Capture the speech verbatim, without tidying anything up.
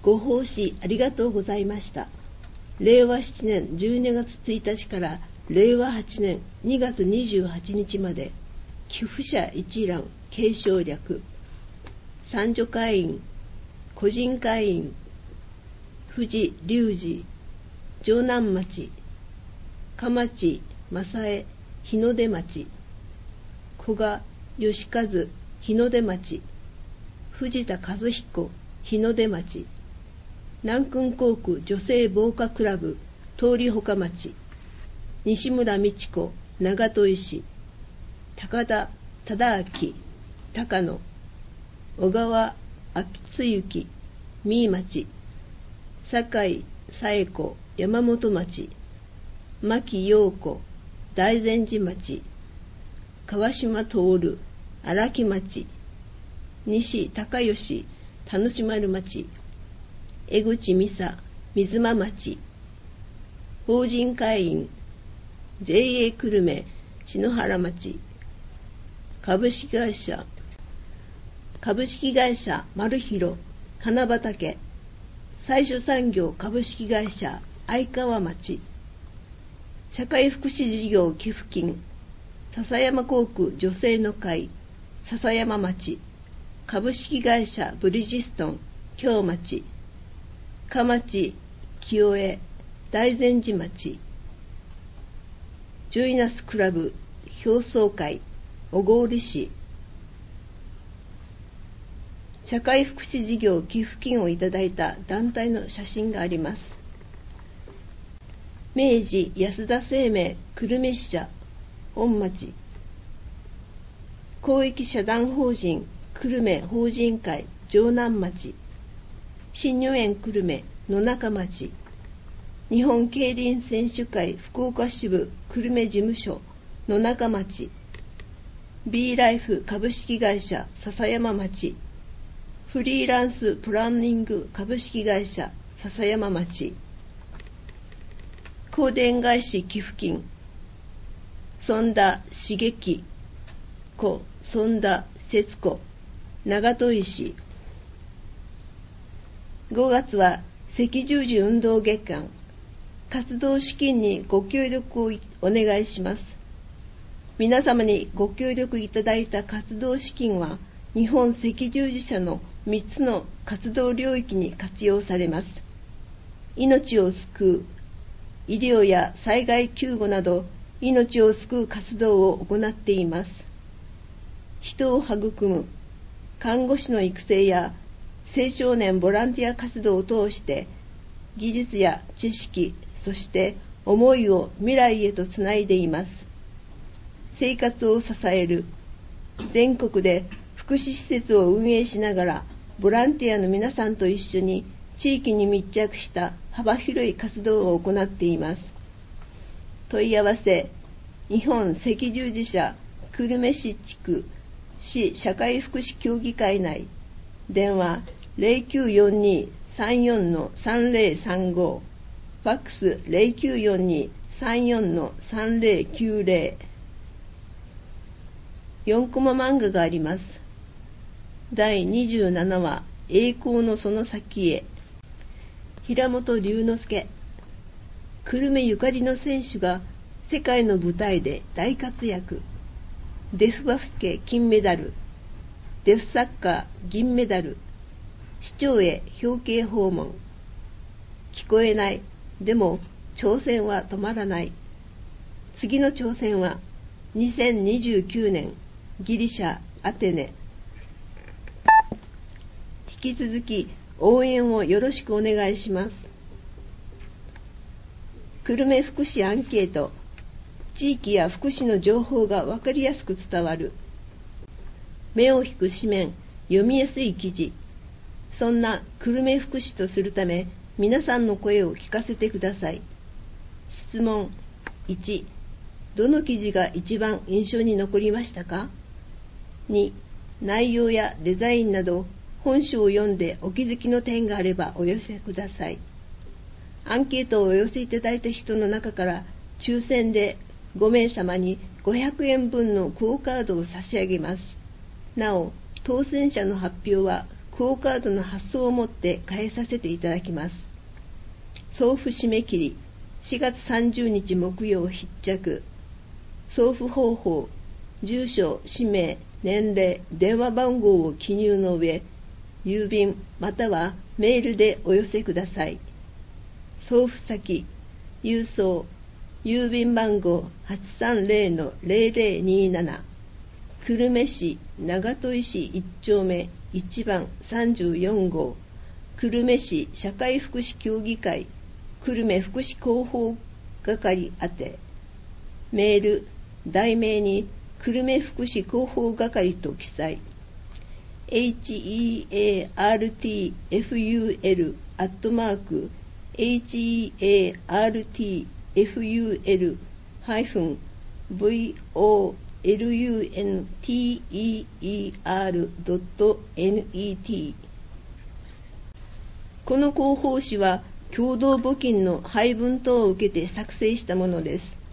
ご奉仕ありがとうございました。れいわしちねんじゅうにがつついたちかられいわはちねんにがつにじゅうはちにちまで、寄付者一覧継承略、三女会員、個人会員、富士隆二、城南町、かまち正江日の出町、古賀義和日の出町、藤田和彦日の出町、南訓航空女性防火クラブ通りほか町、西村美智子長門市、高田忠明高野、小川昭之三井町、酒井紗恵子山本町、牧陽子大善寺町、川島徹荒木町、西高吉田主丸町、江口美沙水間町、法人会員 ジェイエー 久留米篠原町、株式会社株式会社丸広花畑、最初産業株式会社相川町、社会福祉事業寄付金笹山航空女性の会笹山町、株式会社ブリヂストン京町、かまち清江大善寺町、ジョイナスクラブ表層会小郡市、社会福祉事業寄付金をいただいた団体の写真があります。明治安田生命久留米支社本町、公益社団法人久留米法人会城南町、新入園久留米野中町、日本競輪選手会福岡支部久留米事務所野中町、 B ライフ株式会社笹山町、フリーランスプランニング株式会社笹山町、香典返し寄付金尊田茂樹子尊田節子長門石、ごがつは赤十字運動月間、活動資金にご協力をお願いします。皆様にご協力いただいた活動資金は日本赤十字社のみっつの活動領域に活用されます。命を救う、医療や災害救護など命を救う活動を行っています。人を育む看護師の育成や青少年ボランティア活動を通して技術や知識、そして思いを未来へとつないでいます。生活を支える、全国で福祉施設を運営しながらボランティアの皆さんと一緒に地域に密着した幅広い活動を行っています。問い合わせ、日本赤十字社久留米市地区市社会福祉協議会内、電話 ゼロきゅうよんに さんよん さんゼロさんご、ファックス ゼロきゅうよんに さんよん さんゼロきゅうゼロ、よんコマ漫画があります。だいにじゅうななわ、栄光のその先へ。平本龍之介、久留米ゆかりの選手が世界の舞台で大活躍。デフバスケ金メダル、デフサッカー銀メダル、市長へ表敬訪問。聞こえない、でも挑戦は止まらない。次の挑戦はにせんにじゅうきゅうねんギリシャアテネ。引き続き応援をよろしくお願いします。久留米福祉アンケート、地域や福祉の情報が分かりやすく伝わる。目を引く紙面、読みやすい記事。そんな久留米福祉とするため、皆さんの声を聞かせてください。質問いち、どの記事が一番印象に残りましたか？に、内容やデザインなど本書を読んでお気づきの点があればお寄せください。アンケートをお寄せいただいた人の中から抽選でごめいさまにごひゃくえんぶんのクオカードを差し上げます。なお、当選者の発表はククオカードの発送をもって返させていただきます。送付締め切りしがつさんじゅうにち木曜必着。送付方法、住所、氏名、年齢、電話番号を記入の上、郵便またはメールでお寄せください。送付先、郵送、郵便番号 はちさんぜろのぜろぜろになな、久留米市長門市いち丁目いちばんさんじゅうよん号、久留米市社会福祉協議会久留米福祉広報係宛て。メール、題名に久留米福祉広報係と記載。エイチイーエーアールティーエフユーエル アットマーク エイチイーエーアールティーエフユーエル ハイフン ブイオーエルユーエヌティーイーイーアール ドット ネット。 この広報誌は共同募金の配分等を受けて作成したものです。